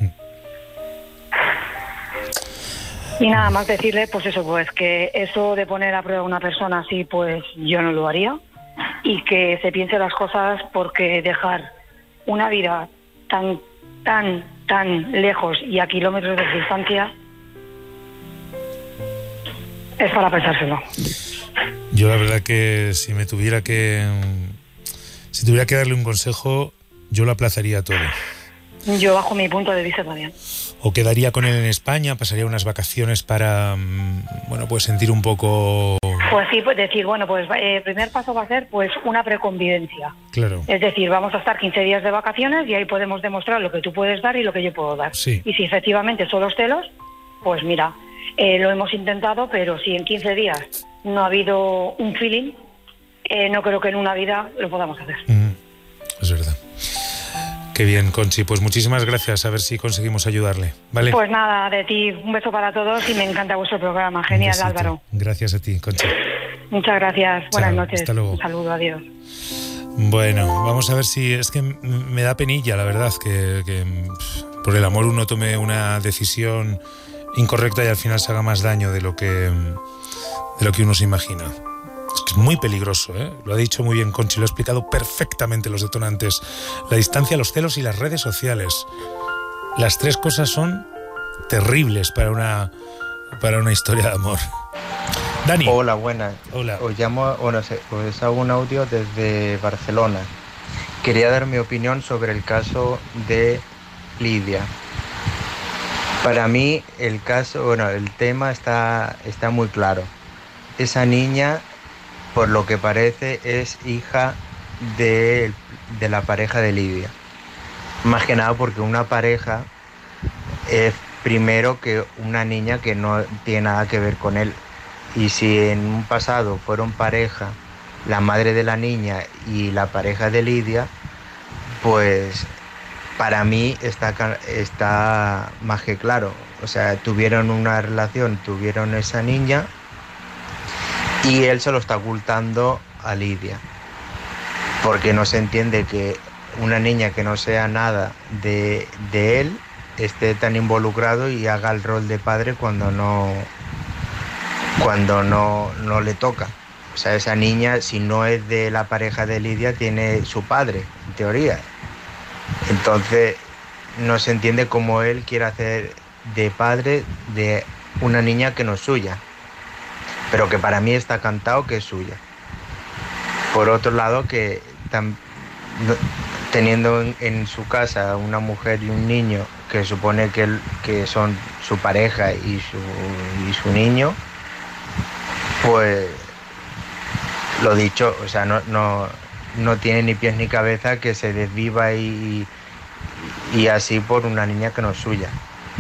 S18: Y nada más decirle, pues eso, pues que eso de poner a prueba a una persona así, pues yo no lo haría. Y que se piense las cosas, porque dejar una vida tan, tan, tan lejos y a kilómetros de distancia es para pensárselo.
S4: Yo la verdad que si me tuviera que... Si tuviera que darle un consejo, yo lo aplazaría todo.
S18: Yo bajo mi punto de vista también.
S4: O quedaría con él en España, pasaría unas vacaciones para, mm, bueno, pues sentir un poco...
S18: Pues sí, pues decir, bueno, pues el primer paso va a ser pues una preconvivencia.
S4: Claro.
S18: Es decir, vamos a estar quince días de vacaciones y ahí podemos demostrar lo que tú puedes dar y lo que yo puedo dar.
S4: Sí.
S18: Y si efectivamente son los celos, pues mira, eh, lo hemos intentado, pero si en quince días no ha habido un feeling, eh, no creo que en una vida lo podamos hacer.
S4: Mm, es verdad. Qué bien, Conchi. Pues muchísimas gracias. A ver si conseguimos ayudarle. ¿Vale?
S18: Pues nada, de ti, un beso para todos y me encanta vuestro programa. Genial, Álvaro.
S4: Gracias a ti, Conchi.
S18: Muchas gracias. Buenas
S4: Chao,
S18: noches.
S4: hasta luego.
S18: Un saludo, adiós.
S4: Bueno, vamos a ver si... Es que me da penilla, la verdad, que, que por el amor uno tome una decisión incorrecta y al final se haga más daño de lo que, de lo que uno se imagina. Es que es muy peligroso, ¿eh? Lo ha dicho muy bien Conchi, lo ha explicado perfectamente los detonantes. La distancia, los celos y las redes sociales. Las tres cosas son terribles para una, para una historia de amor. Dani.
S19: Hola, buenas.
S4: Hola.
S19: Os llamo, bueno, os hago un audio desde Barcelona. Quería dar mi opinión sobre el caso de Lidia. Para mí el caso, bueno, el tema está, está muy claro. Esa niña, por lo que parece, es hija de, de la pareja de Lidia. Más que nada porque una pareja es primero que una niña que no tiene nada que ver con él. Y si en un pasado fueron pareja la madre de la niña y la pareja de Lidia, pues para mí está, está más que claro. O sea, tuvieron una relación, tuvieron esa niña y él se lo está ocultando a Lidia. Porque no se entiende que una niña que no sea nada de, de él esté tan involucrado y haga el rol de padre cuando no... cuando no, no le toca. O sea, esa niña, si no es de la pareja de Lidia, tiene su padre, en teoría. Entonces, no se entiende cómo él quiere hacer de padre de una niña que no es suya, pero que para mí está cantado que es suya. Por otro lado, que tam, teniendo en, en su casa una mujer y un niño que supone que, que son su pareja y su, y su niño, pues lo dicho, o sea, no, no, no tiene ni pies ni cabeza que se desviva y, y así por una niña que no es suya.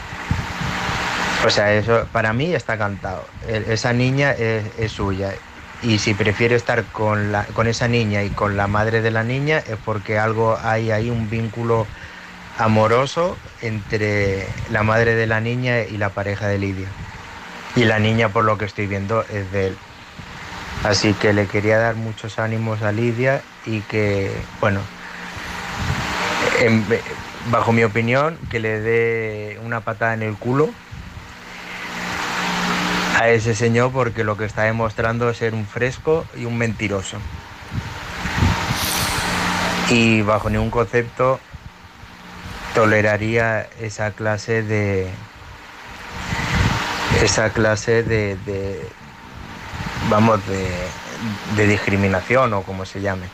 S19: O sea, eso para mí está cantado. Esa niña es, es suya. Y si prefiere estar con, la, con esa niña y con la madre de la niña es porque algo hay ahí, un vínculo amoroso entre la madre de la niña y la pareja de Lidia. Y la niña, por lo que estoy viendo, es de él. Así que le quería dar muchos ánimos a Lidia y que, bueno, en, bajo mi opinión, que le dé una patada en el culo a ese señor, porque lo que está demostrando es ser un fresco y un mentiroso. Y bajo ningún concepto toleraría esa clase de... esa clase de, de vamos, de, de discriminación o como se llame.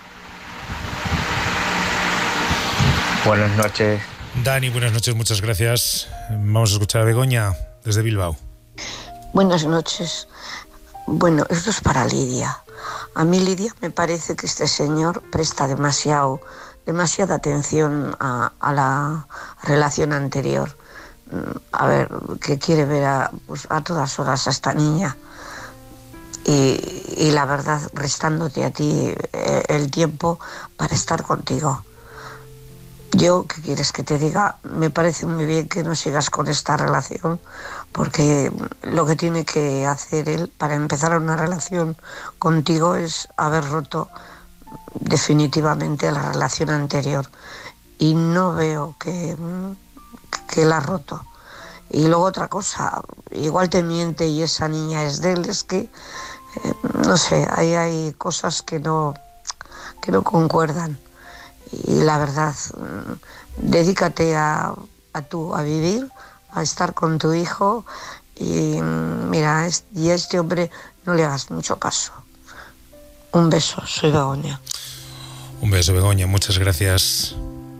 S19: Buenas noches.
S4: Dani, buenas noches, muchas gracias. Vamos a escuchar a Begoña desde Bilbao.
S10: Buenas noches. Bueno, esto es para Lidia. A mí, Lidia, me parece que este señor presta demasiado, demasiada atención a, a la relación anterior. A ver, que quiere ver a, pues, a todas horas a esta niña y, y la verdad restándote a ti el tiempo para estar contigo. Yo, ¿qué quieres que te diga? Me parece muy bien que no sigas con esta relación, porque lo que tiene que hacer él para empezar una relación contigo es haber roto definitivamente la relación anterior, y no veo que... que la ha roto. Y luego otra cosa, igual te miente y esa niña es de él, es que eh, no sé, ahí hay cosas que no que no concuerdan. Y la verdad, dedícate a, a tú, a vivir, a estar con tu hijo y mira, y a este hombre no le hagas mucho caso. Un beso, soy Begoña.
S4: Un beso, Begoña, muchas gracias.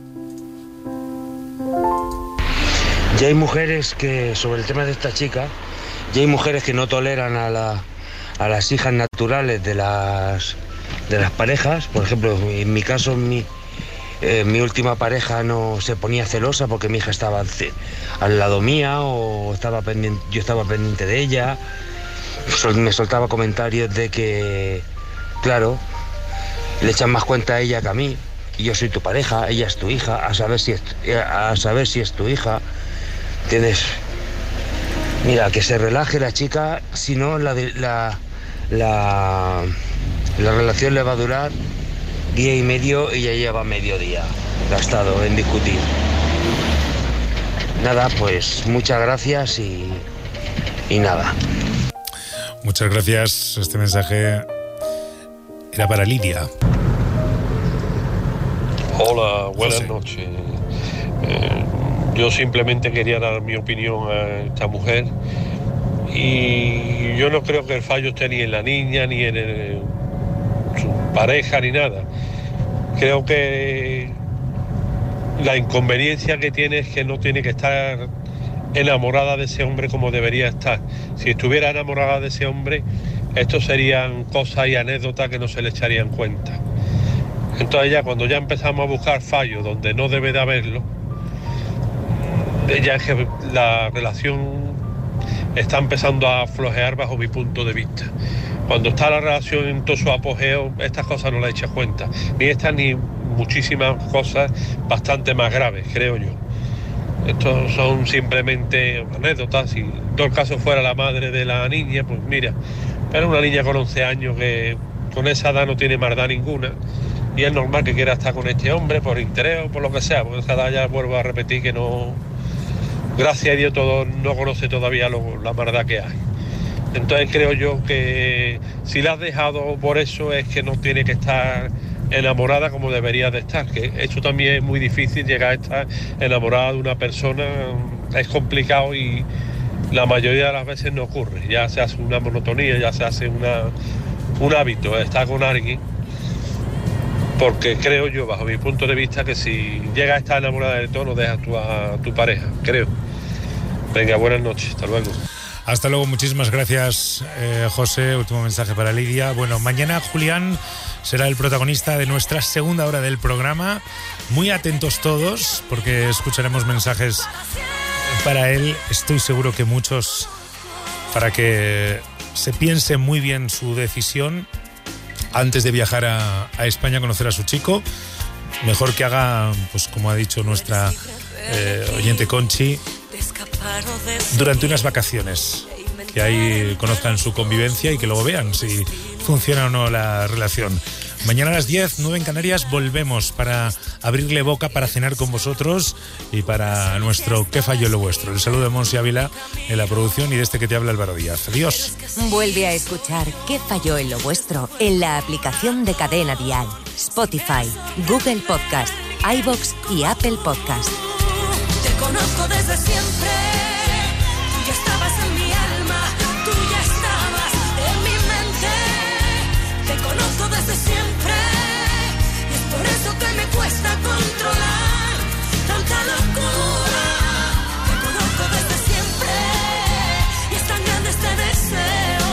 S20: Ya hay mujeres que, sobre el tema de esta chica, ya hay mujeres que no toleran a, la, a las hijas naturales de las, de las parejas. Por ejemplo, en mi caso, en mi, eh, mi última pareja no se ponía celosa porque mi hija estaba al, al lado mía o estaba pendiente, yo estaba pendiente de ella. Sol, me soltaba comentarios de que, claro, le echan más cuenta a ella que a mí. Y yo soy tu pareja, ella es tu hija, a saber si es, a saber si es tu hija. ¿Entiendes? Mira, que se relaje la chica, si no la, la, la, la relación le va a durar día y medio y ya lleva medio día gastado en discutir. Nada, pues muchas gracias y, y nada.
S4: Muchas gracias. Este mensaje era para Lidia.
S21: Hola, buenas
S4: José.
S21: noches. Eh, yo simplemente quería dar mi opinión a esta mujer y yo no creo que el fallo esté ni en la niña, ni en el, su pareja, ni nada. Creo que la inconveniencia que tiene es que no tiene que estar enamorada de ese hombre como debería estar. Si estuviera enamorada de ese hombre, esto serían cosas y anécdotas que no se le echarían en cuenta. Entonces ya cuando ya empezamos a buscar fallos donde no debe de haberlo, ya es que la relación está empezando a flojear bajo mi punto de vista. Cuando está la relación en todo su apogeo, estas cosas no las echas cuenta. Ni estas ni muchísimas cosas bastante más graves, creo yo. Estos son simplemente anécdotas. Si todo el caso fuera la madre de la niña, pues mira, pero una niña con once años que con esa edad no tiene maldad ninguna. Y es normal que quiera estar con este hombre por interés o por lo que sea, porque esa edad ya vuelvo a repetir que no, gracias a Dios, todo, no conoce todavía lo, la maldad que hay. Entonces creo yo que si la has dejado por eso es que no tiene que estar enamorada como debería de estar, que eso también es muy difícil, llegar a estar enamorada de una persona, es complicado y la mayoría de las veces no ocurre, ya se hace una monotonía, ya se hace una, un hábito estar con alguien. Porque creo yo, bajo mi punto de vista, que si llegas a estar enamorada de todo, no dejas tú a tu pareja, creo. Venga, buenas noches, hasta luego.
S4: Hasta luego, muchísimas gracias, eh, José. Último mensaje para Lidia. Bueno, mañana Julián será el protagonista de nuestra segunda hora del programa. Muy atentos todos, porque escucharemos mensajes para él. Estoy seguro que muchos, para que se piense muy bien su decisión antes de viajar a, a España a conocer a su chico. Mejor que haga, pues como ha dicho nuestra eh, oyente Conchi, durante unas vacaciones, que ahí conozcan su convivencia y que luego vean si funciona o no la relación. Mañana a las diez, nueve en Canarias, volvemos para abrirle boca, para cenar con vosotros y para nuestro ¿Qué falló en lo vuestro? El saludo de Monsi Ávila en la producción y de este que te habla Álvaro Díaz. Adiós.
S2: Vuelve a escuchar ¿Qué falló en lo vuestro? En la aplicación de Cadena Dial, Spotify, Google Podcast, iVoox y Apple Podcast.
S9: Te conozco desde siempre, tú ya estabas en mi alma, tú ya estabas en mi mente. Te conozco desde siempre, y es por eso que me cuesta controlar tanta locura. Te conozco desde siempre, y es tan grande este deseo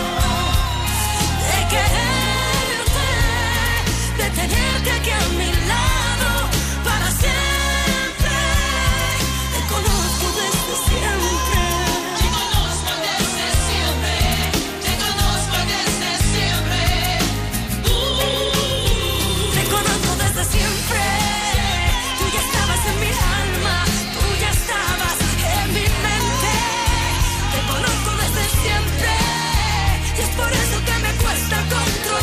S9: de quererte, de tenerte aquí a mi lado para siempre. Por eso que me cuesta controlar